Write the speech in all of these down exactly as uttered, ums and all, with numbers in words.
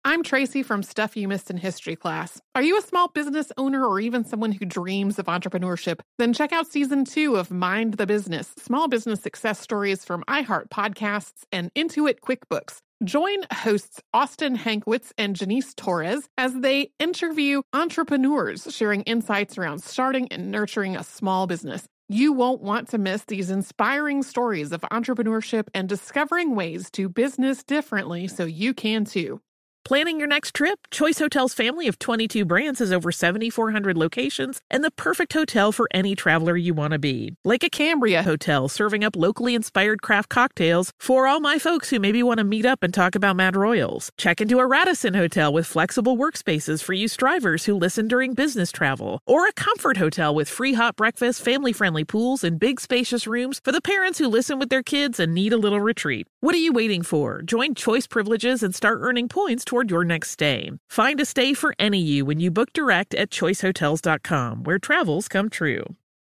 I'm Tracy from Stuff You Missed in History class. Are you a small business owner or even someone who dreams of entrepreneurship? Then check out season two of Mind the Business, small business success stories from iHeart Podcasts and Intuit QuickBooks. Join hosts Austin Hankwitz and Janice Torres as they interview entrepreneurs sharing insights around starting and nurturing a small business. You won't want to miss these inspiring stories of entrepreneurship and discovering ways to business differently so you can too. Planning your next trip? Choice Hotels' family of twenty-two brands has over seven thousand four hundred locations and the perfect hotel for any traveler you want to be. Like a Cambria Hotel, serving up locally inspired craft cocktails for all my folks who maybe want to meet up and talk about Mad Royals. Check into a Radisson Hotel with flexible workspaces for you strivers who listen during business travel. Or a Comfort Hotel with free hot breakfast, family-friendly pools, and big spacious rooms for the parents who listen with their kids and need a little retreat. What are you waiting for? Join Choice Privileges and start earning points toward your next stay. Find a stay for any you when you book direct at choice hotels dot com, where travels come true.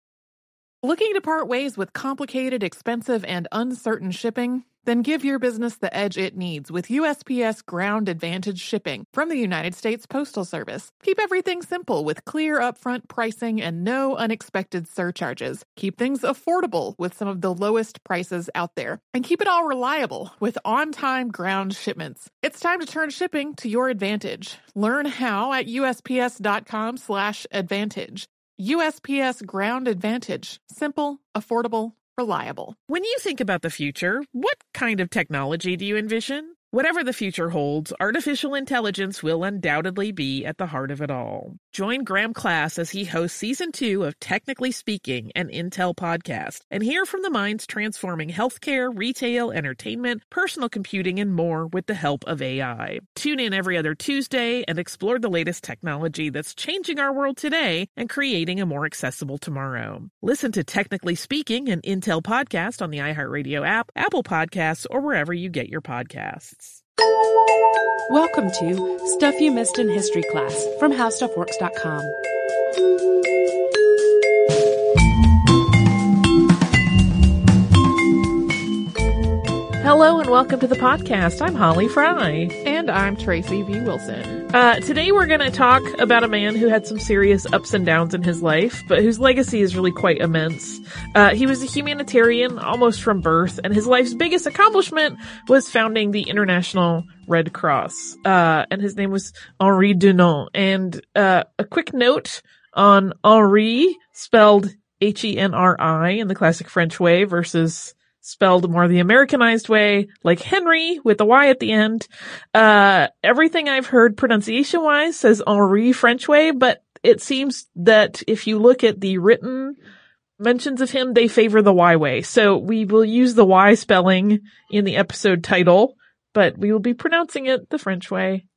Looking to part ways with complicated, expensive, and uncertain shipping? Then give your business the edge it needs with U S P S Ground Advantage shipping from the United States Postal Service. Keep everything simple with clear upfront pricing and no unexpected surcharges. Keep things affordable with some of the lowest prices out there. And keep it all reliable with on-time ground shipments. It's time to turn shipping to your advantage. Learn how at U S P S dot com slash advantage. U S P S Ground Advantage. Simple, affordable, reliable. When you think about the future, what kind of technology do you envision? Whatever the future holds, artificial intelligence will undoubtedly be at the heart of it all. Join Graham Class as he hosts season two of Technically Speaking, an Intel podcast, and hear from the minds transforming healthcare, retail, entertainment, personal computing, and more with the help of A I. Tune in every other Tuesday and explore the latest technology that's changing our world today and creating a more accessible tomorrow. Listen to Technically Speaking, an Intel podcast on the iHeartRadio app, Apple Podcasts, or wherever you get your podcasts. Welcome to Stuff You Missed in History class from how stuff works dot com. Hello and welcome to the podcast. I'm Holly Fry. And I'm Tracy V. Wilson. Uh, today we're going to talk about a man who had some serious ups and downs in his life, but whose legacy is really quite immense. Uh, he was a humanitarian almost from birth, and his life's biggest accomplishment was founding the International Red Cross. Uh, and his name was Henri Dunant. And uh, a quick note on Henri, spelled H E N R I in the classic French way versus spelled more the Americanized way, like Henry with the Y at the end. Uh, everything I've heard pronunciation-wise says Henri French way, but it seems that if you look at the written mentions of him, they favor the Y way. So we will use the Y spelling in the episode title, but we will be pronouncing it the French way.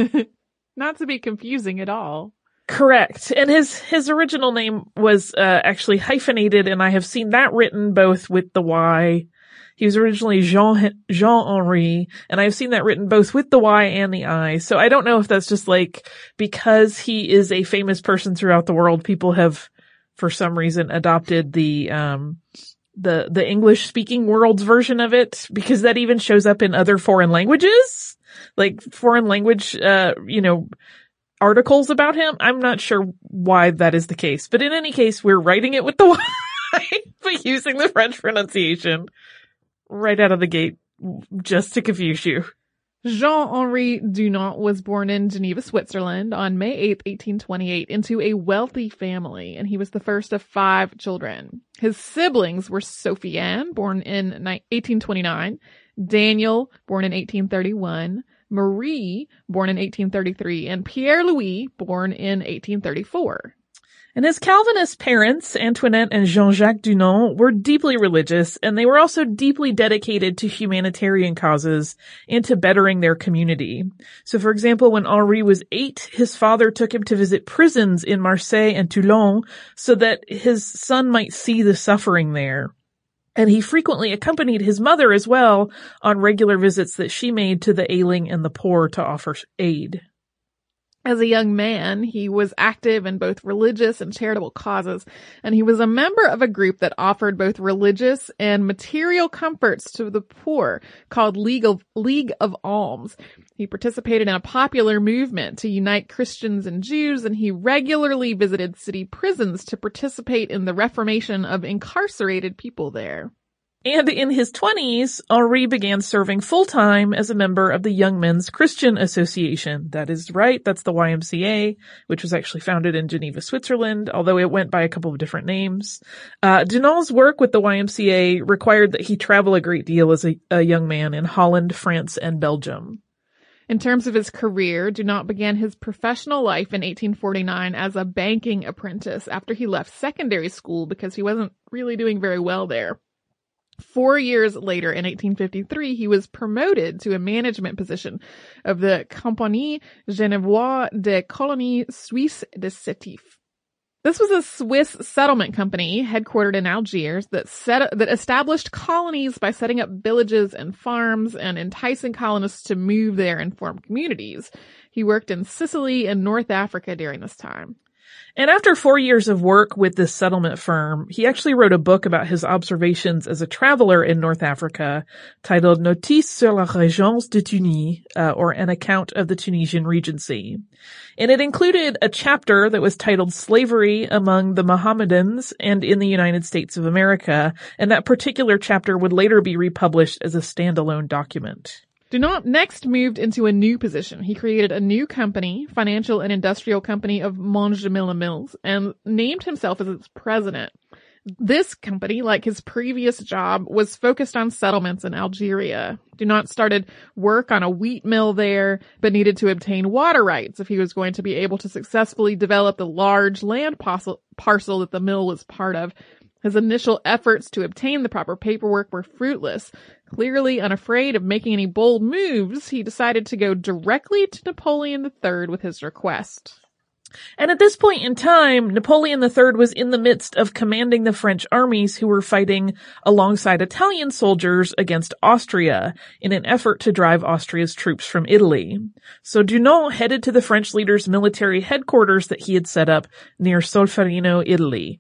Not to be confusing at all. Correct. And his, his original name was, uh, actually hyphenated, and I have seen that written both with the Y. He was originally Jean, Jean-Henri, and I've seen that written both with the Y and the I. So I don't know if that's just like, because he is a famous person throughout the world, people have, for some reason, adopted the, um, the, the English speaking world's version of it, because that even shows up in other foreign languages, like foreign language, uh, you know, articles about him. I'm not sure why that is the case, but in any case, we're writing it with the Y, but using the French pronunciation right out of the gate, just to confuse you. Jean-Henri Dunant was born in Geneva, Switzerland on May eighth, eighteen twenty-eight into a wealthy family, and he was the first of five children. His siblings were Sophie Anne, born in eighteen twenty-nine, Daniel, born in eighteen thirty-one, Marie, born in eighteen thirty-three, and Pierre-Louis, born in eighteen thirty-four. And his Calvinist parents, Antoinette and Jean-Jacques Dunant, were deeply religious, and they were also deeply dedicated to humanitarian causes and to bettering their community. So, for example, when Henri was eight, his father took him to visit prisons in Marseille and Toulon so that his son might see the suffering there. And he frequently accompanied his mother as well on regular visits that she made to the ailing and the poor to offer aid. As a young man, he was active in both religious and charitable causes, and he was a member of a group that offered both religious and material comforts to the poor called League of, League of Alms. He participated in a popular movement to unite Christians and Jews, and he regularly visited city prisons to participate in the reformation of incarcerated people there. And in his twenties, Henri began serving full-time as a member of the Young Men's Christian Association. That is right, that's the Y M C A, which was actually founded in Geneva, Switzerland, although it went by a couple of different names. Uh, Dunant's work with the Y M C A required that he travel a great deal as a, a young man in Holland, France, and Belgium. In terms of his career, Dunant began his professional life in eighteen forty-nine as a banking apprentice after he left secondary school because he wasn't really doing very well there. Four years later, in eighteen fifty-three, he was promoted to a management position of the Compagnie Genevoise des Colonies Suisses de Sétif. This was a Swiss settlement company headquartered in Algiers that set that established colonies by setting up villages and farms and enticing colonists to move there and form communities. He worked in Sicily and North Africa during this time. And after four years of work with this settlement firm, he actually wrote a book about his observations as a traveler in North Africa titled Notice sur la Régence de Tunis, uh, or An Account of the Tunisian Regency. And it included a chapter that was titled Slavery Among the Mohammedans and in the United States of America, and that particular chapter would later be republished as a standalone document. Dunant next moved into a new position. He created a new company, financial and industrial company of Montgemillon Mills, and named himself as its president. This company, like his previous job, was focused on settlements in Algeria. Dunant started work on a wheat mill there, but needed to obtain water rights if he was going to be able to successfully develop the large land parcel, parcel that the mill was part of. His initial efforts to obtain the proper paperwork were fruitless. Clearly unafraid of making any bold moves, he decided to go directly to Napoleon the Third with his request. And at this point in time, Napoleon the Third was in the midst of commanding the French armies who were fighting alongside Italian soldiers against Austria in an effort to drive Austria's troops from Italy. So Dunant headed to the French leader's military headquarters that he had set up near Solferino, Italy.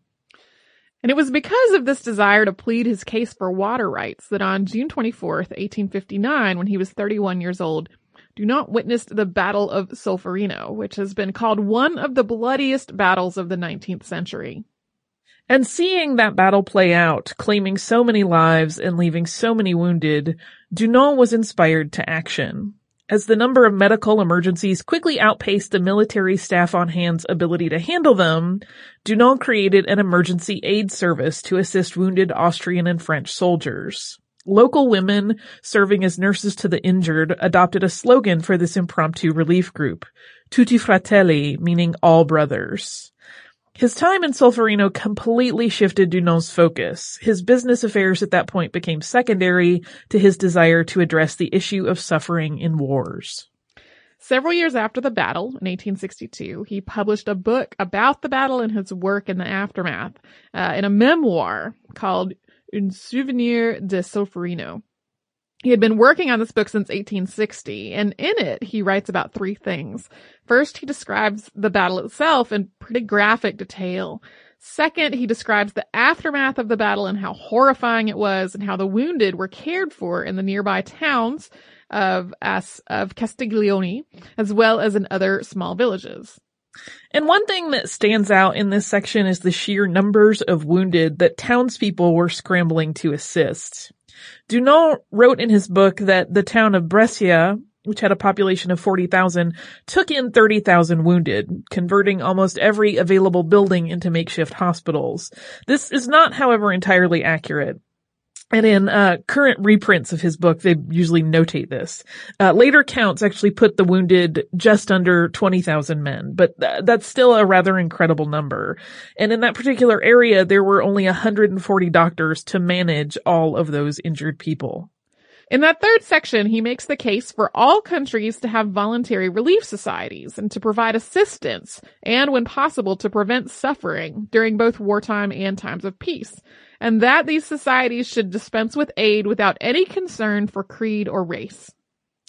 And it was because of this desire to plead his case for water rights that on June twenty-fourth, eighteen fifty-nine, when he was thirty-one years old, Dunant witnessed the Battle of Solferino, which has been called one of the bloodiest battles of the nineteenth century. And seeing that battle play out, claiming so many lives and leaving so many wounded, Dunant was inspired to action. As the number of medical emergencies quickly outpaced the military staff on hand's ability to handle them, Dunant created an emergency aid service to assist wounded Austrian and French soldiers. Local women serving as nurses to the injured adopted a slogan for this impromptu relief group, Tutti Fratelli, meaning all brothers. His time in Solferino completely shifted Dunant's focus. His business affairs at that point became secondary to his desire to address the issue of suffering in wars. Several years after the battle, in eighteen sixty-two, he published a book about the battle and his work in the aftermath, uh, in a memoir called Un Souvenir de Solferino. He had been working on this book since eighteen sixty, and in it, he writes about three things. First, he describes the battle itself in pretty graphic detail. Second, he describes the aftermath of the battle and how horrifying it was and how the wounded were cared for in the nearby towns of, as, of Castiglione, as well as in other small villages. And one thing that stands out in this section is the sheer numbers of wounded that townspeople were scrambling to assist. Dunant wrote in his book that the town of Brescia, which had a population of forty thousand, took in thirty thousand wounded, converting almost every available building into makeshift hospitals. This is not, however, entirely accurate. And in uh current reprints of his book, they usually notate this. Uh, later counts actually put the wounded just under twenty thousand men, but th- that's still a rather incredible number. And in that particular area, there were only one hundred forty doctors to manage all of those injured people. In that third section, he makes the case for all countries to have voluntary relief societies and to provide assistance and, when possible, to prevent suffering during both wartime and times of peace, and that these societies should dispense with aid without any concern for creed or race.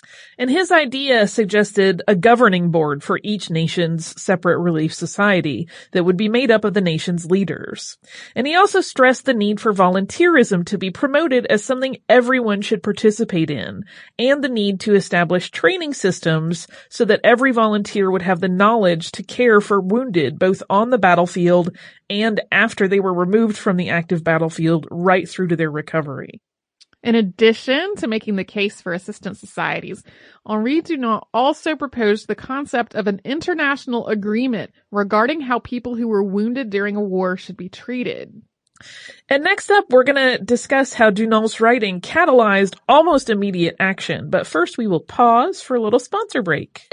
And his idea suggested a governing board for each nation's separate relief society that would be made up of the nation's leaders. And he also stressed the need for volunteerism to be promoted as something everyone should participate in, and the need to establish training systems so that every volunteer would have the knowledge to care for wounded both on the battlefield and after they were removed from the active battlefield right through to their recovery. In addition to making the case for assistance societies, Henri Dunant also proposed the concept of an international agreement regarding how people who were wounded during a war should be treated. And next up, we're going to discuss how Dunant's writing catalyzed almost immediate action. But first, we will pause for a little sponsor break.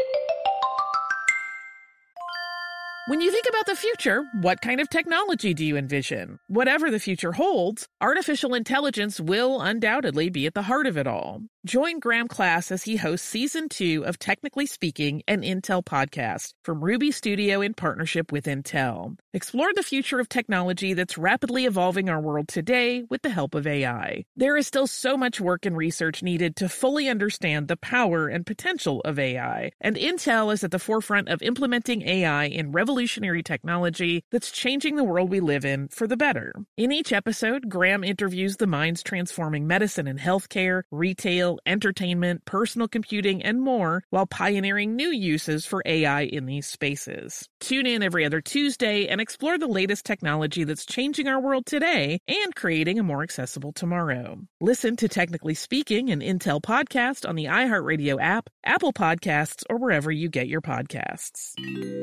When you think about the future, what kind of technology do you envision? Whatever the future holds, artificial intelligence will undoubtedly be at the heart of it all. Join Graham Class as he hosts Season two of Technically Speaking, an Intel podcast from Ruby Studio in partnership with Intel. Explore the future of technology that's rapidly evolving our world today with the help of A I. There is still so much work and research needed to fully understand the power and potential of A I, and Intel is at the forefront of implementing A I in revolutionary technology that's changing the world we live in for the better. In each episode, Graham interviews the minds transforming medicine and healthcare, retail, entertainment, personal computing, and more, while pioneering new uses for A I in these spaces. Tune in every other Tuesday and explore the latest technology that's changing our world today and creating a more accessible tomorrow. Listen to Technically Speaking, an Intel podcast on the iHeartRadio app, Apple Podcasts, or wherever you get your podcasts.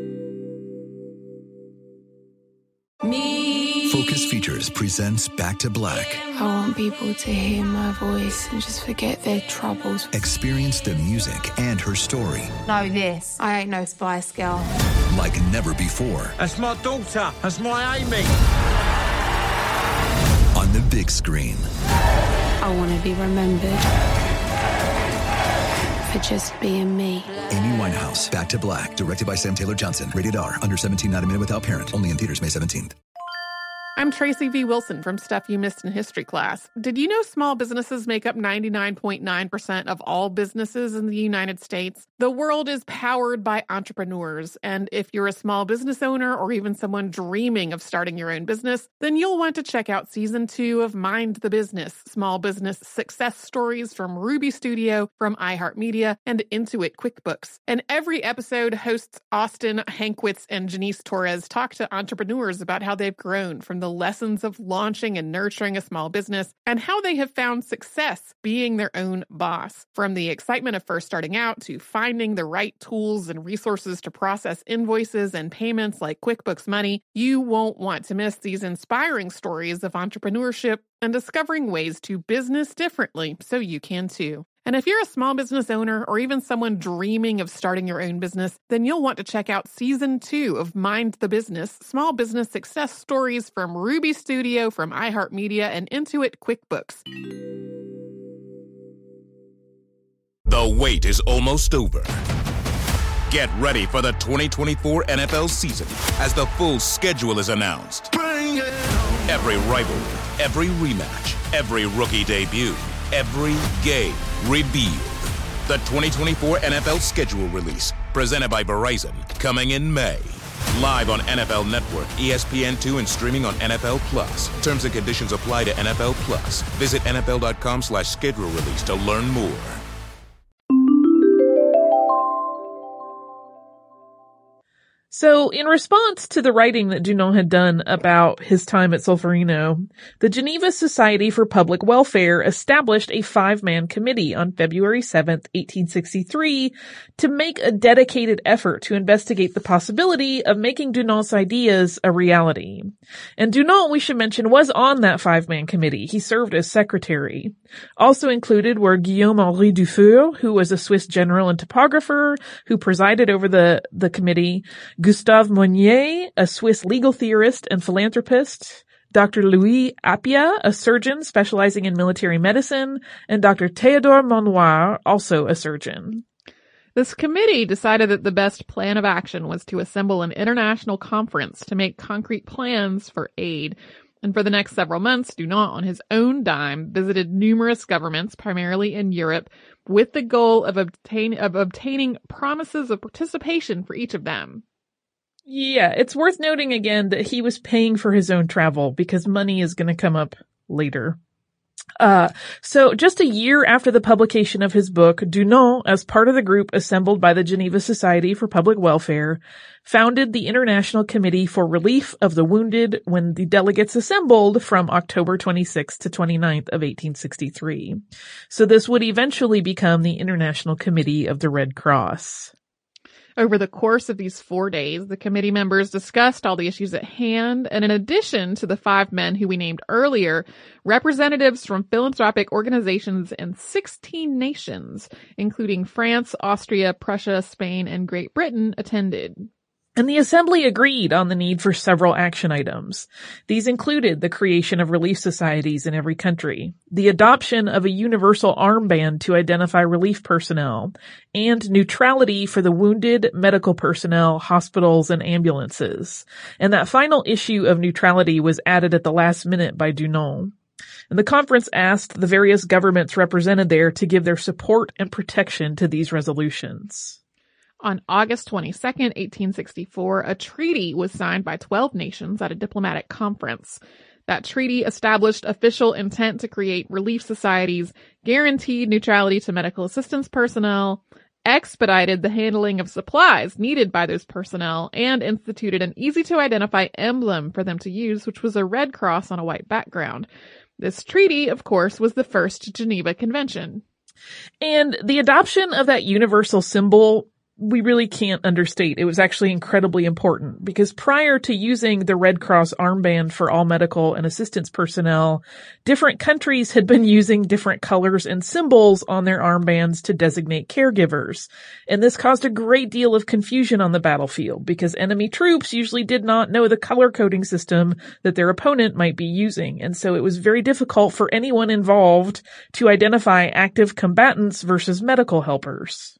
Me. Focus Features presents Back to Black. I want people to hear my voice and just forget their troubles. Experience the music and her story. Know this. I ain't no Spice Girl. Like never before. That's my daughter. That's my Amy. On the big screen. I want to be remembered for just being me. Amy Winehouse, Back to Black, directed by Sam Taylor Johnson. Rated R, under seventeen, not a minute without parent. Only in theaters May seventeenth. I'm Tracy V. Wilson from Stuff You Missed in History Class. Did you know small businesses make up ninety-nine point nine percent of all businesses in the United States? The world is powered by entrepreneurs, and if you're a small business owner or even someone dreaming of starting your own business, then you'll want to check out Season two of Mind the Business, Small Business Success Stories from Ruby Studio, from iHeartMedia, and Intuit QuickBooks. And every episode, hosts Austin Hankwitz and Janice Torres talk to entrepreneurs about how they've grown from the lessons of launching and nurturing a small business and how they have found success being their own boss. From the excitement of first starting out to finding the right tools and resources to process invoices and payments like QuickBooks Money, you won't want to miss these inspiring stories of entrepreneurship and discovering ways to business differently so you can too. And if you're a small business owner or even someone dreaming of starting your own business, then you'll want to check out Season two of Mind the Business, Small Business Success Stories from Ruby Studio, from iHeartMedia, and Intuit QuickBooks. The wait is almost over. Get ready for the twenty twenty-four N F L season as the full schedule is announced. Bring it on. Every rivalry, every rematch, every rookie debut, every game revealed. The twenty twenty-four N F L schedule release, presented by Verizon, coming in May. Live on N F L Network, E S P N two, and streaming on N F L Plus. Terms and conditions apply to N F L Plus. Visit N F L dot com slash schedule release to learn more. So, in response to the writing that Dunant had done about his time at Solferino, the Geneva Society for Public Welfare established a five-man committee on February seventh, eighteen sixty-three, to make a dedicated effort to investigate the possibility of making Dunant's ideas a reality. And Dunant, we should mention, was on that five-man committee. He served as secretary. Also included were Guillaume-Henri Dufour, who was a Swiss general and topographer, who presided over the, the committee, Gustave Monnier, a Swiss legal theorist and philanthropist, Doctor Louis Appia, a surgeon specializing in military medicine, and Doctor Théodore Monnoir, also a surgeon. This committee decided that the best plan of action was to assemble an international conference to make concrete plans for aid. And for the next several months, Dunant, on his own dime, visited numerous governments, primarily in Europe, with the goal of, obtain, of obtaining promises of participation for each of them. Yeah, it's worth noting again that he was paying for his own travel because money is going to come up later. Uh, so just a year after the publication of his book, Dunant, as part of the group assembled by the Geneva Society for Public Welfare, founded the International Committee for Relief of the Wounded when the delegates assembled from October twenty-sixth to twenty-ninth of eighteen sixty-three. So this would eventually become the International Committee of the Red Cross. Over the course of these four days, the committee members discussed all the issues at hand, and in addition to the five men who we named earlier, representatives from philanthropic organizations in sixteen nations, including France, Austria, Prussia, Spain, and Great Britain, attended. And the Assembly agreed on the need for several action items. These included the creation of relief societies in every country, the adoption of a universal armband to identify relief personnel, and neutrality for the wounded, medical personnel, hospitals, and ambulances. And that final issue of neutrality was added at the last minute by Dunant. And the conference asked the various governments represented there to give their support and protection to these resolutions. On August twenty-second, eighteen sixty-four, a treaty was signed by twelve nations at a diplomatic conference. That treaty established official intent to create relief societies, guaranteed neutrality to medical assistance personnel, expedited the handling of supplies needed by those personnel, and instituted an easy-to-identify emblem for them to use, which was a red cross on a white background. This treaty, of course, was the first Geneva Convention. And the adoption of that universal symbol, we really can't understate. It was actually incredibly important because prior to using the Red Cross armband for all medical and assistance personnel, different countries had been using different colors and symbols on their armbands to designate caregivers. And this caused a great deal of confusion on the battlefield because enemy troops usually did not know the color coding system that their opponent might be using. And so it was very difficult for anyone involved to identify active combatants versus medical helpers.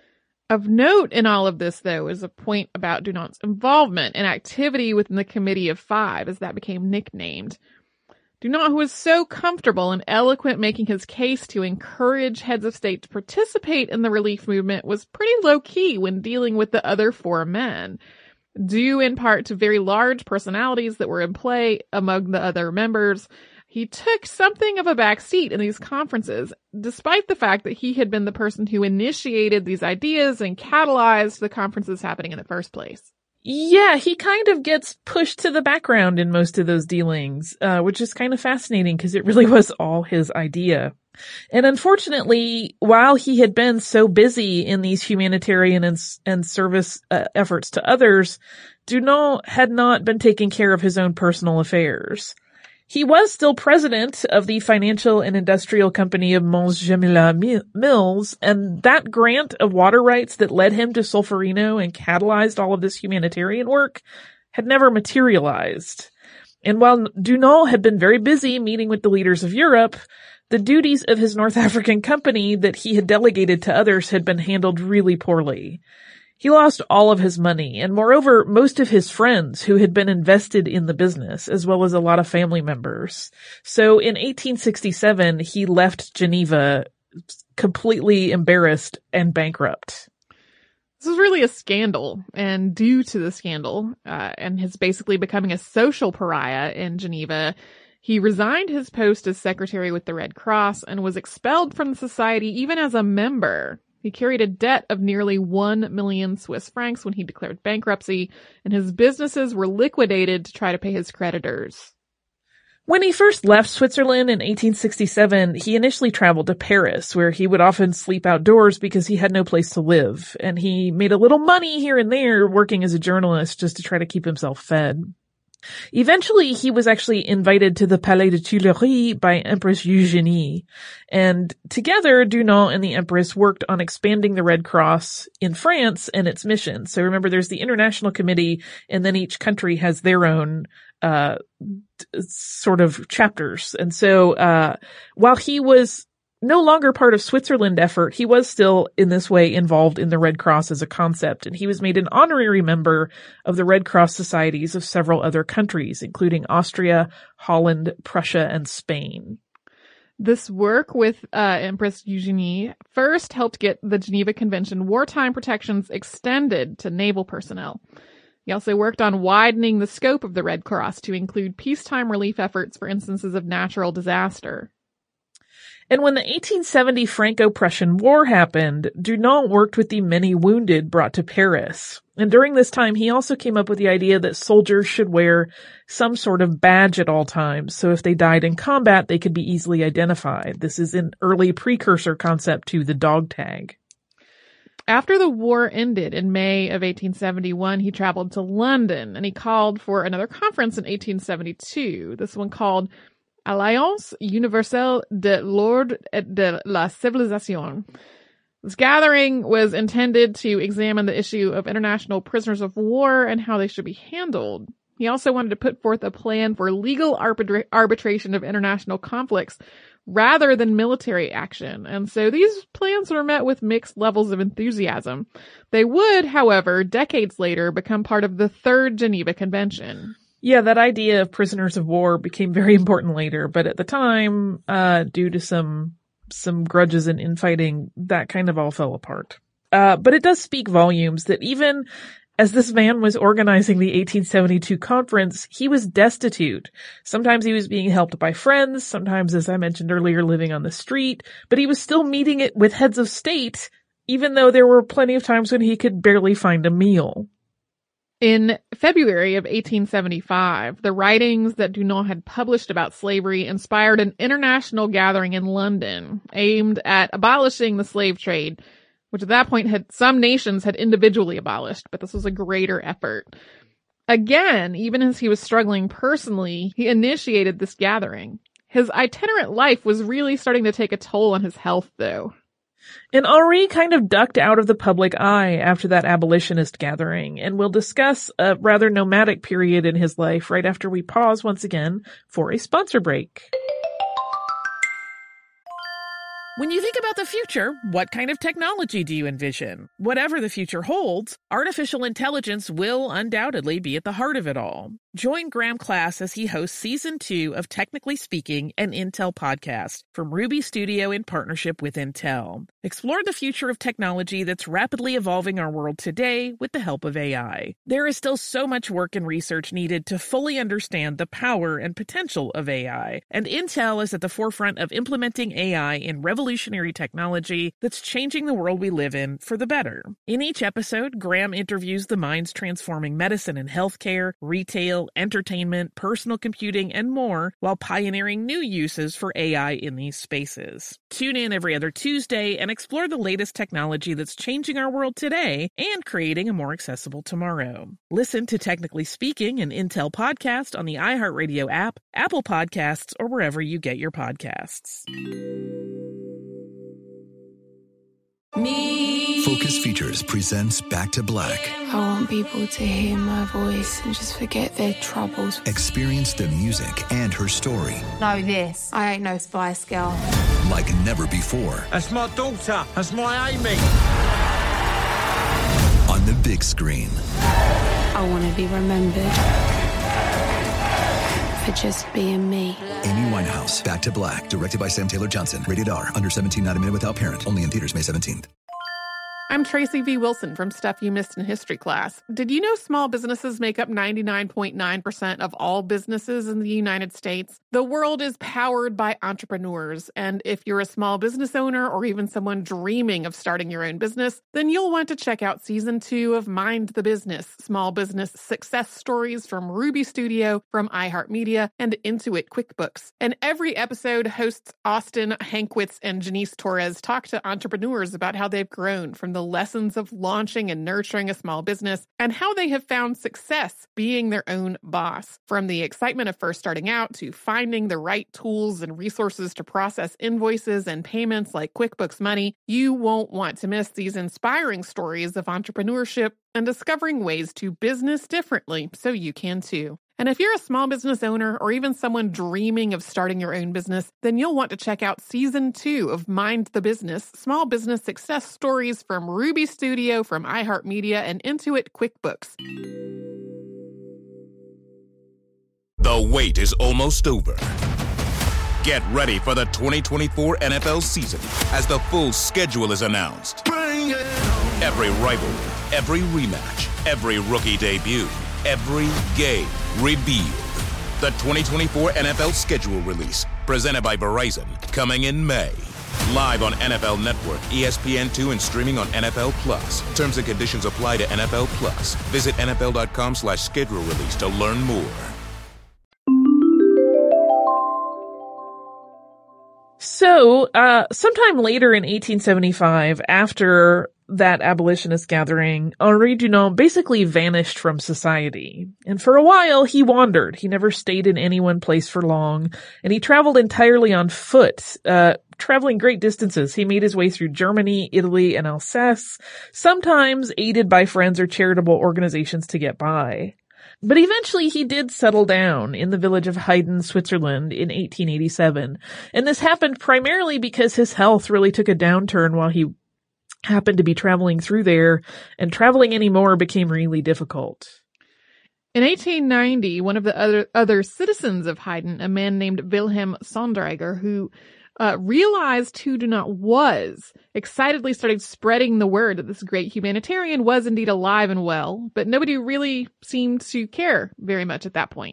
Of note in all of this, though, is a point about Dunant's involvement and activity within the Committee of Five, as that became nicknamed. Dunant, who was so comfortable and eloquent making his case to encourage heads of state to participate in the relief movement, was pretty low-key when dealing with the other four men. Due in part to very large personalities that were in play among the other members, he took something of a back seat in these conferences, despite the fact that he had been the person who initiated these ideas and catalyzed the conferences happening in the first place. Yeah, he kind of gets pushed to the background in most of those dealings, uh, which is kind of fascinating because it really was all his idea. And unfortunately, while he had been so busy in these humanitarian and, and service uh, efforts to others, Dunant had not been taking care of his own personal affairs. He was still president of the financial and industrial company of Mons Gemila Mills, and that grant of water rights that led him to Solferino and catalyzed all of this humanitarian work had never materialized. And while Dunant had been very busy meeting with the leaders of Europe, the duties of his North African company that he had delegated to others had been handled really poorly. He lost all of his money, and moreover, most of his friends who had been invested in the business, as well as a lot of family members. So in eighteen sixty-seven, he left Geneva completely embarrassed and bankrupt. This was really a scandal, and due to the scandal, uh, and his basically becoming a social pariah in Geneva, he resigned his post as secretary with the Red Cross and was expelled from the society even as a member. He carried a debt of nearly one million Swiss francs when he declared bankruptcy, and his businesses were liquidated to try to pay his creditors. When he first left Switzerland in eighteen sixty-seven, he initially traveled to Paris, where he would often sleep outdoors because he had no place to live, and he made a little money here and there working as a journalist just to try to keep himself fed. Eventually, he was actually invited to the Palais de Tuileries by Empress Eugénie, and together, Dunant and the Empress worked on expanding the Red Cross in France and its mission. So remember, there's the International Committee, and then each country has their own uh sort of chapters. And so uh while he was no longer part of Switzerland effort, he was still in this way involved in the Red Cross as a concept, and he was made an honorary member of the Red Cross societies of several other countries, including Austria, Holland, Prussia, and Spain. This work with uh, Empress Eugenie first helped get the Geneva Convention wartime protections extended to naval personnel. He also worked on widening the scope of the Red Cross to include peacetime relief efforts for instances of natural disaster. And when the eighteen seventy Franco-Prussian War happened, Dunant worked with the many wounded brought to Paris. And during this time, he also came up with the idea that soldiers should wear some sort of badge at all times, so if they died in combat, they could be easily identified. This is an early precursor concept to the dog tag. After the war ended in May of eighteen seventy-one, he traveled to London, and he called for another conference in eighteen seventy-two, this one called Alliance Universelle de l'Ordre et de la Civilisation. This gathering was intended to examine the issue of international prisoners of war and how they should be handled. He also wanted to put forth a plan for legal arbitra- arbitration of international conflicts rather than military action. And so these plans were met with mixed levels of enthusiasm. They would, however, decades later become part of the Third Geneva Convention. Yeah, that idea of prisoners of war became very important later, but at the time, uh, due to some, some grudges and infighting, that kind of all fell apart. Uh, but it does speak volumes that even as this man was organizing the eighteen seventy-two conference, he was destitute. Sometimes he was being helped by friends, sometimes, as I mentioned earlier, living on the street, but he was still meeting it with heads of state, even though there were plenty of times when he could barely find a meal. In February of eighteen seventy-five, the writings that Dunant had published about slavery inspired an international gathering in London aimed at abolishing the slave trade, which at that point had some nations had individually abolished, but this was a greater effort. Again, even as he was struggling personally, he initiated this gathering. His itinerant life was really starting to take a toll on his health, though. And Henri kind of ducked out of the public eye after that abolitionist gathering, and we'll discuss a rather nomadic period in his life right after we pause once again for a sponsor break. When you think about the future, what kind of technology do you envision? Whatever the future holds, artificial intelligence will undoubtedly be at the heart of it all. Join Graham Class as he hosts Season two of Technically Speaking, an Intel podcast from Ruby Studio in partnership with Intel. Explore the future of technology that's rapidly evolving our world today with the help of A I. There is still so much work and research needed to fully understand the power and potential of A I, and Intel is at the forefront of implementing A I in revolutionary technology that's changing the world we live in for the better. In each episode, Graham interviews the minds transforming medicine and healthcare, retail, entertainment, personal computing, and more, while pioneering new uses for A I in these spaces. Tune in every other Tuesday and explore the latest technology that's changing our world today and creating a more accessible tomorrow. Listen to Technically Speaking, an Intel podcast on the iHeartRadio app, Apple Podcasts, or wherever you get your podcasts. Me. Focus Features presents Back to Black. I want people to hear my voice and just forget their troubles. Experience the music and her story. Know this, I ain't no Spice Girl. Like never before. That's my daughter. That's my Amy. On the big screen. I want to be remembered for just being me. Amy Winehouse, Back to Black, directed by Sam Taylor Johnson. Rated R, under seventeen, not a minute without parent. Only in theaters May seventeenth. I'm Tracy V. Wilson from Stuff You Missed in History Class. Did you know small businesses make up ninety-nine point nine percent of all businesses in the United States? The world is powered by entrepreneurs, and if you're a small business owner or even someone dreaming of starting your own business, then you'll want to check out Season two of Mind the Business, Small Business Success Stories from Ruby Studio, from iHeartMedia, and Intuit QuickBooks. And every episode, hosts Austin Hankwitz and Janice Torres talk to entrepreneurs about how they've grown from the The lessons of launching and nurturing a small business, and how they have found success being their own boss. From the excitement of first starting out to finding the right tools and resources to process invoices and payments like QuickBooks Money, you won't want to miss these inspiring stories of entrepreneurship and discovering ways to business differently so you can too. And if you're a small business owner or even someone dreaming of starting your own business, then you'll want to check out Season two of Mind the Business, Small Business Success Stories from Ruby Studio, from iHeartMedia, and Intuit QuickBooks. The wait is almost over. Get ready for the twenty twenty-four N F L season as the full schedule is announced. Every rivalry, every rematch, every rookie debut, every game revealed. The twenty twenty-four N F L schedule release, presented by Verizon, coming in May. Live on N F L Network, E S P N two, and streaming on N F L Plus. Terms and conditions apply to N F L Plus. Visit N F L dot com slash schedule release to learn more. So, uh, sometime later in eighteen seventy-five, after that abolitionist gathering, Henri Dunant basically vanished from society. And for a while, he wandered. He never stayed in any one place for long, and he traveled entirely on foot, uh, traveling great distances. He made his way through Germany, Italy, and Alsace, sometimes aided by friends or charitable organizations to get by. But eventually he did settle down in the village of Heiden, Switzerland in eighteen eighty-seven. And this happened primarily because his health really took a downturn while he happened to be traveling through there, and traveling anymore became really difficult. In eighteen ninety, one of the other other citizens of Heiden, a man named Wilhelm Sonderegger, who uh, realized who Dunant was, excitedly started spreading the word that this great humanitarian was indeed alive and well, but nobody really seemed to care very much at that point.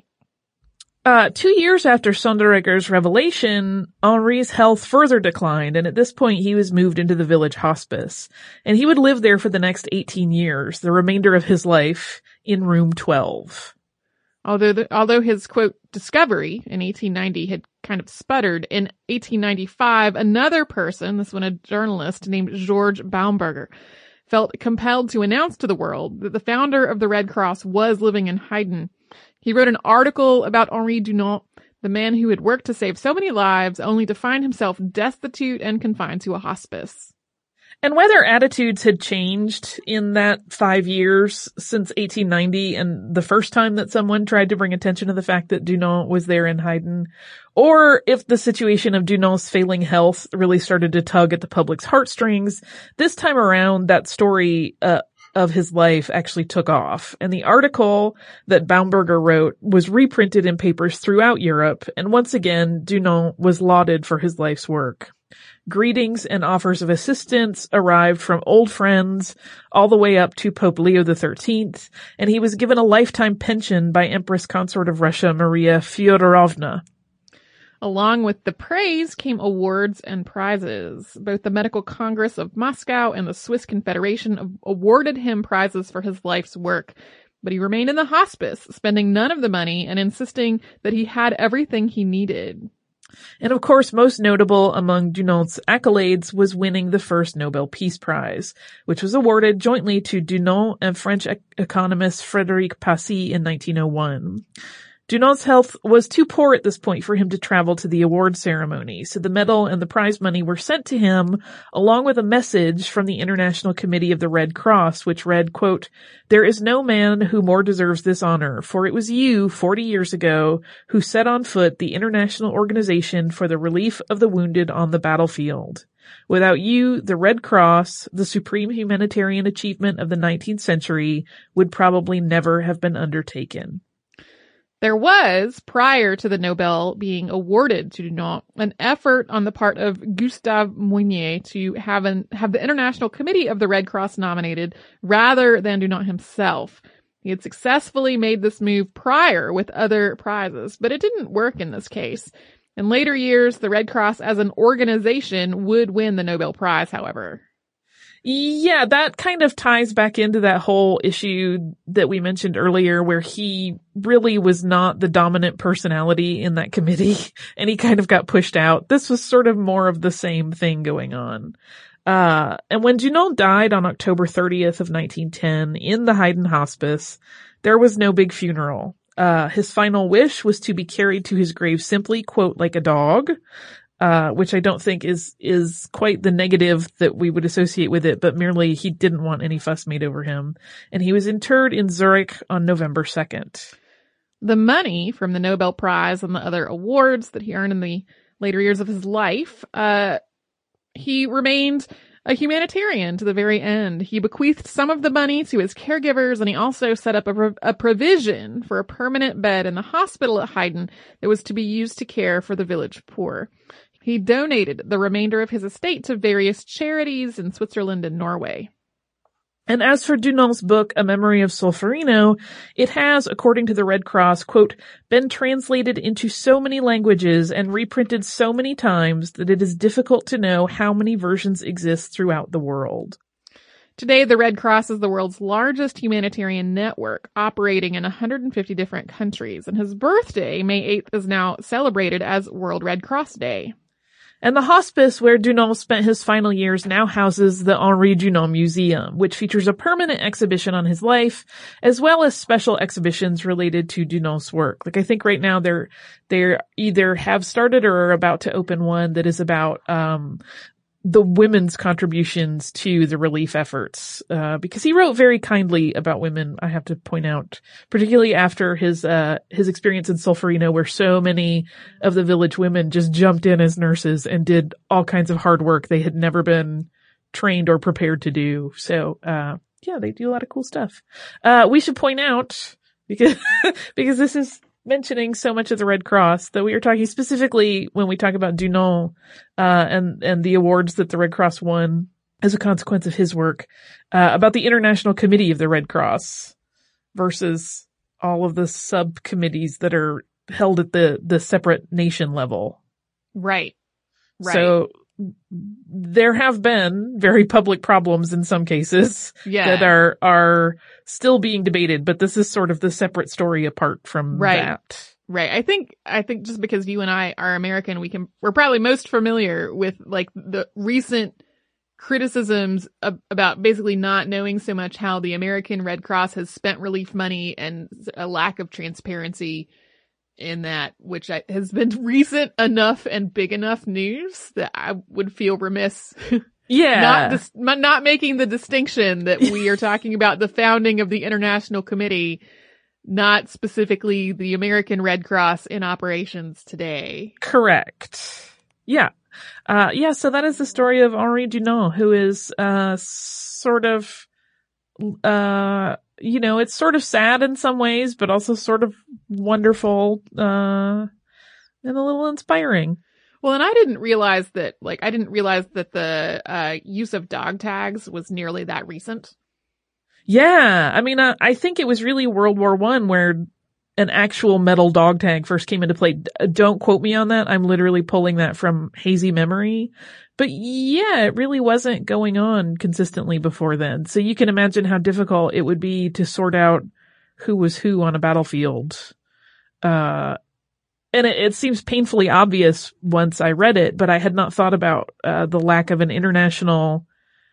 Uh, two years after Sonderegger's revelation, Henri's health further declined, and at this point he was moved into the village hospice. And he would live there for the next eighteen years, the remainder of his life, in room twelve. Although the, although his, quote, discovery in eighteen ninety had kind of sputtered, in eighteen ninety-five, another person, this one a journalist named George Baumberger, felt compelled to announce to the world that the founder of the Red Cross was living in Heiden. He wrote an article about Henri Dunant, the man who had worked to save so many lives, only to find himself destitute and confined to a hospice. And whether attitudes had changed in that five years since eighteen ninety and the first time that someone tried to bring attention to the fact that Dunant was there in Heiden, or if the situation of Dunant's failing health really started to tug at the public's heartstrings, this time around that story uh, of his life actually took off. And the article that Baumberger wrote was reprinted in papers throughout Europe, and once again, Dunant was lauded for his life's work. Greetings and offers of assistance arrived from old friends all the way up to Pope Leo the thirteenth, and he was given a lifetime pension by Empress Consort of Russia Maria Fyodorovna. Along with the praise came awards and prizes. Both the Medical Congress of Moscow and the Swiss Confederation awarded him prizes for his life's work, but he remained in the hospice, spending none of the money and insisting that he had everything he needed. And of course, most notable among Dunant's accolades was winning the first Nobel Peace Prize, which was awarded jointly to Dunant and French ec- economist Frédéric Passy in nineteen oh one. Dunant's health was too poor at this point for him to travel to the award ceremony, so the medal and the prize money were sent to him along with a message from the International Committee of the Red Cross, which read, quote, "There is no man who more deserves this honor, for it was you, forty years ago, who set on foot the International Organization for the Relief of the Wounded on the Battlefield. Without you, the Red Cross, the supreme humanitarian achievement of the nineteenth century, would probably never have been undertaken." There was, prior to the Nobel being awarded to Dunant, an effort on the part of Gustave Moynier to have an, have the International Committee of the Red Cross nominated rather than Dunant himself. He had successfully made this move prior with other prizes, but it didn't work in this case. In later years, the Red Cross as an organization would win the Nobel Prize, however. Yeah, that kind of ties back into that whole issue that we mentioned earlier where he really was not the dominant personality in that committee and he kind of got pushed out. This was sort of more of the same thing going on. Uh, and when Dunant died on October thirtieth of nineteen ten in the Heiden Hospice, there was no big funeral. Uh, his final wish was to be carried to his grave simply, quote, like a dog. Uh, which I don't think is, is quite the negative that we would associate with it, but merely he didn't want any fuss made over him. And he was interred in Zurich on November second. The money from the Nobel Prize and the other awards that he earned in the later years of his life, uh, he remained a humanitarian to the very end. He bequeathed some of the money to his caregivers, and he also set up a, pro- a provision for a permanent bed in the hospital at Heiden that was to be used to care for the village poor. He donated the remainder of his estate to various charities in Switzerland and Norway. And as for Dunant's book, A Memory of Solferino, it has, according to the Red Cross, quote, been translated into so many languages and reprinted so many times that it is difficult to know how many versions exist throughout the world. Today, the Red Cross is the world's largest humanitarian network, operating in one hundred fifty different countries, and his birthday, May eighth, is now celebrated as World Red Cross Day. And the hospice where Dunant spent his final years now houses the Henri Dunant Museum, which features a permanent exhibition on his life, as well as special exhibitions related to Dunant's work. Like, I think right now they're, they're either have started or are about to open one that is about, um, the women's contributions to the relief efforts, uh, because he wrote very kindly about women, I have to point out, particularly after his, uh, his experience in Solferino, where so many of the village women just jumped in as nurses and did all kinds of hard work they had never been trained or prepared to do. So, uh, yeah, they do a lot of cool stuff. Uh, we should point out, because, because this is mentioning so much of the Red Cross, that we are talking specifically when we talk about Dunant, uh, and, and the awards that the Red Cross won as a consequence of his work, uh, about the International Committee of the Red Cross versus all of the subcommittees that are held at the, the separate nation level. Right. Right. So there have been very public problems in some cases yeah. that are, are still being debated, but this is sort of the separate story apart from right. that. Right. I think, I think just because you and I are American, we can, we're probably most familiar with like the recent criticisms ab- about basically not knowing so much how the American Red Cross has spent relief money and a lack of transparency in that, which I, has been recent enough and big enough news that I would feel remiss. Yeah. not, dis- not making the distinction that we are talking about the founding of the International Committee, not specifically the American Red Cross in operations today. Correct. Yeah. Uh, yeah, so that is the story of Henri Dunant, who is, uh, sort of, uh, you know, it's sort of sad in some ways, but also sort of wonderful, uh, and a little inspiring. Well, and I didn't realize that, like, I didn't realize that the, uh, use of dog tags was nearly that recent. Yeah. I mean, uh, I think it was really World War One where an actual metal dog tag first came into play. Don't quote me on that. I'm literally pulling that from hazy memory. But yeah, it really wasn't going on consistently before then. So you can imagine how difficult it would be to sort out who was who on a battlefield. Uh, and it, it seems painfully obvious once I read it, but I had not thought about, uh, the lack of an international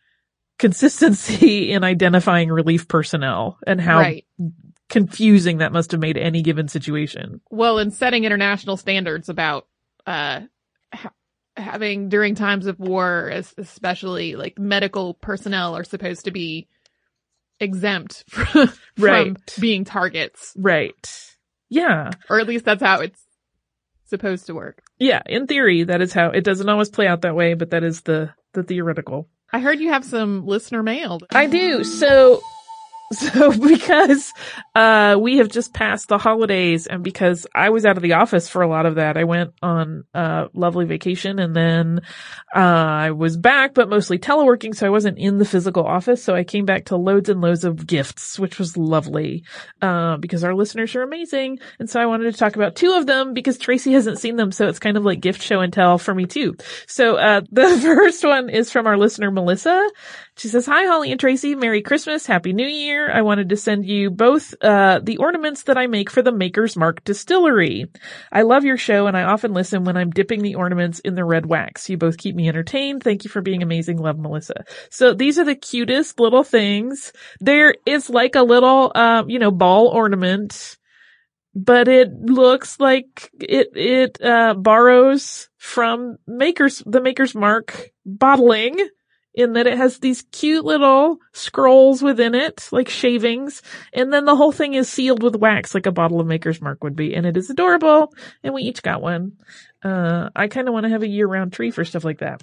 consistency in identifying relief personnel and how right. confusing that must have made any given situation. Well, and setting international standards about, uh, ha- having during times of war, especially like medical personnel are supposed to be exempt from, right. from being targets. Right. Yeah. Or at least that's how it's supposed to work. Yeah. In theory, that is how it doesn't always play out that way, but that is the, the theoretical. I heard you have some listener mail. I do. So, So because, uh, we have just passed the holidays and because I was out of the office for a lot of that, I went on a lovely vacation and then, uh, I was back, but mostly teleworking. So I wasn't in the physical office. So I came back to loads and loads of gifts, which was lovely, uh, because our listeners are amazing. And so I wanted to talk about two of them because Tracy hasn't seen them. So it's kind of like gift show and tell for me too. So, uh, the first one is from our listener, Melissa. She says, "Hi, Holly and Tracy. Merry Christmas. Happy New Year. I wanted to send you both, uh, the ornaments that I make for the Maker's Mark Distillery. I love your show and I often listen when I'm dipping the ornaments in the red wax. You both keep me entertained. Thank you for being amazing. Love, Melissa." So these are the cutest little things. There is like a little, uh, you know, ball ornament, but it looks like it, it, uh, borrows from Maker's, the Maker's Mark bottling, in that it has these cute little scrolls within it, like shavings, and then the whole thing is sealed with wax like a bottle of Maker's Mark would be, and it is adorable, and we each got one. Uh, I kind of want to have a year-round tree for stuff like that.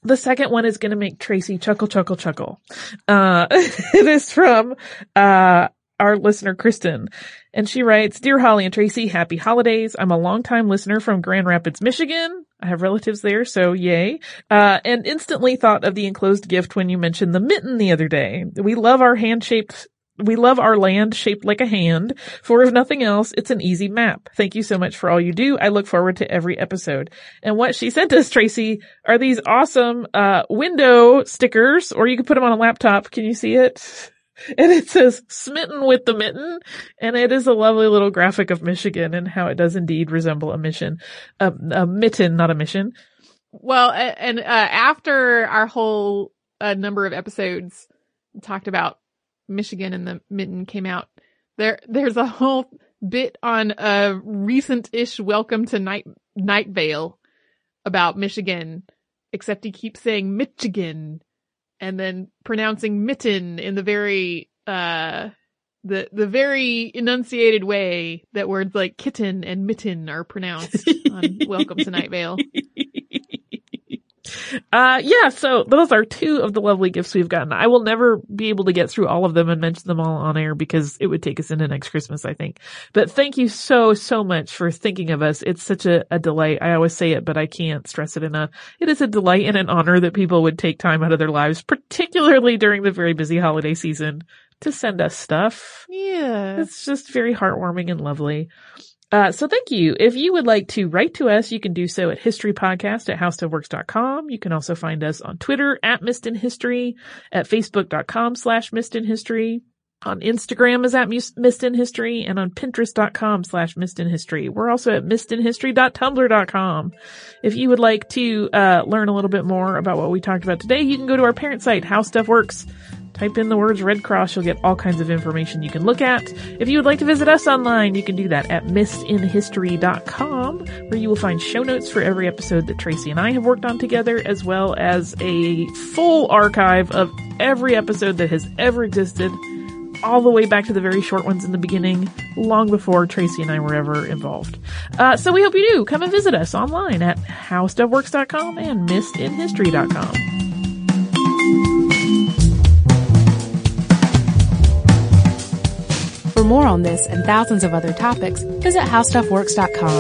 The second one is going to make Tracy chuckle, chuckle, chuckle. Uh, it is from, uh, our listener, Kristen. And she writes, Dear Holly and Tracy, happy holidays. I'm a longtime listener from Grand Rapids, Michigan. I have relatives there, so yay. Uh, and instantly thought of the enclosed gift when you mentioned the mitten the other day. We love our hand-shaped We love our land shaped like a hand. For if nothing else, it's an easy map. Thank you so much for all you do. I look forward to every episode. And what she sent us, Tracy, are these awesome uh window stickers, or you can put them on a laptop. Can you see it? And it says smitten with the mitten, and it is a lovely little graphic of Michigan and how it does indeed resemble a mission, a, a mitten, not a mission. Well, and uh, after our whole uh, number of episodes talked about Michigan and the mitten came out, there there's a whole bit on a recent-ish Welcome to Night Night Vale about Michigan, except he keeps saying Michigan and then pronouncing mitten in the very uh the the very enunciated way that words like kitten and mitten are pronounced on Welcome to Night Vale. Uh, yeah, so those are two of the lovely gifts we've gotten. I will never be able to get through all of them and mention them all on air because it would take us into next Christmas, I think. But thank you so, so much for thinking of us. It's such a, a delight. I always say it, but I can't stress it enough. It is a delight and an honor that people would take time out of their lives, particularly during the very busy holiday season, to send us stuff. Yeah. It's just very heartwarming and lovely. Uh, so thank you. If you would like to write to us, you can do so at historypodcast at howstuffworks dot com. You can also find us on Twitter at missedinhistory, at facebook.com slash missedinhistory. On Instagram is at missedinhistory, and on pinterest.com slash missedinhistory. We're also at missedinhistory dot tumblr dot com. If you would like to uh learn a little bit more about what we talked about today, you can go to our parent site, How Stuff Works. Type in the words Red Cross, you'll get all kinds of information you can look at. If you would like to visit us online, you can do that at missedinhistory dot com, where you will find show notes for every episode that Tracy and I have worked on together, as well as a full archive of every episode that has ever existed, all the way back to the very short ones in the beginning, long before Tracy and I were ever involved. Uh, so we hope you do. Come and visit us online at how stuff works dot com and missedinhistory dot com. For more on this and thousands of other topics, visit how stuff works dot com.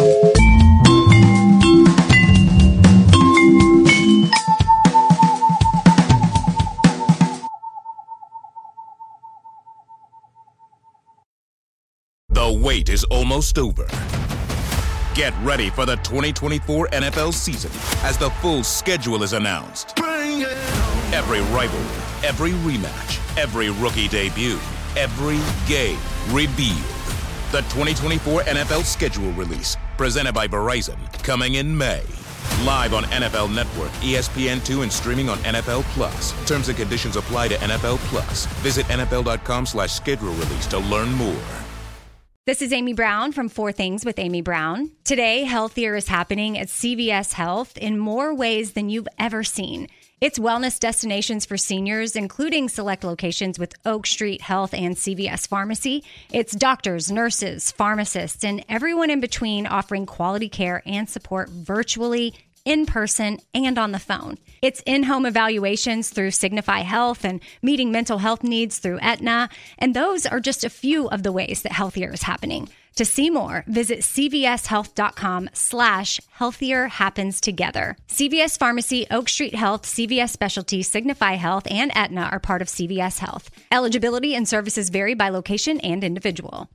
The wait is almost over. Get ready for the twenty twenty-four N F L season as the full schedule is announced. Every rivalry, every rematch, every rookie debut, every game revealed. The twenty twenty-four N F L schedule release, presented by Verizon, coming in May. Live on N F L Network, E S P N two, and streaming on N F L Plus. Terms and conditions apply to N F L Plus. Visit N F L dot com slash schedule release to learn more. This is Amy Brown from Four Things with Amy Brown. Today, healthier is happening at C V S Health in more ways than you've ever seen. It's wellness destinations for seniors, including select locations with Oak Street Health and C V S Pharmacy. It's doctors, nurses, pharmacists, and everyone in between offering quality care and support virtually, in person, and on the phone. It's in-home evaluations through Signify Health and meeting mental health needs through Aetna. And those are just a few of the ways that healthier is happening. To see more, visit cvshealth.com slash healthier happens together. C V S Pharmacy, Oak Street Health, C V S Specialty, Signify Health, and Aetna are part of C V S Health. Eligibility and services vary by location and individual.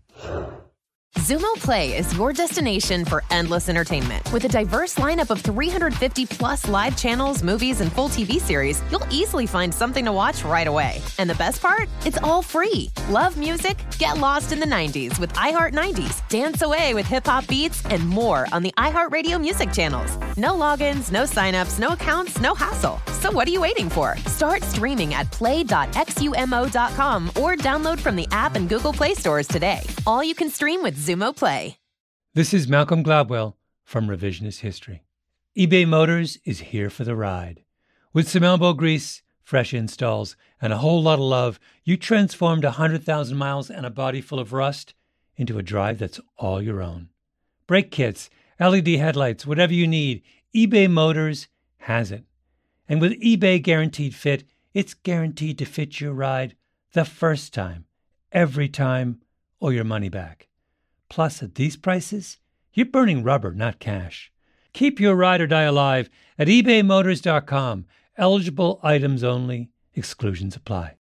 Xumo Play is your destination for endless entertainment. With a diverse lineup of three hundred fifty plus live channels, movies, and full T V series, you'll easily find something to watch right away. And the best part? It's all free. Love music? Get lost in the nineties with iHeart nineties. Dance away with hip-hop beats and more on the iHeartRadio music channels. No logins, no signups, no accounts, no hassle. So what are you waiting for? Start streaming at play dot xumo dot com or download from the app and Google Play stores today. All you can stream with Xumo Play. This is Malcolm Gladwell from Revisionist History. eBay Motors is here for the ride. With some elbow grease, fresh installs, and a whole lot of love, you transformed one hundred thousand miles and a body full of rust into a drive that's all your own. Brake kits, L E D headlights, whatever you need, eBay Motors has it. And with eBay Guaranteed Fit, it's guaranteed to fit your ride the first time, every time, or your money back. Plus, at these prices, you're burning rubber, not cash. Keep your ride or die alive at ebay motors dot com. Eligible items only. Exclusions apply.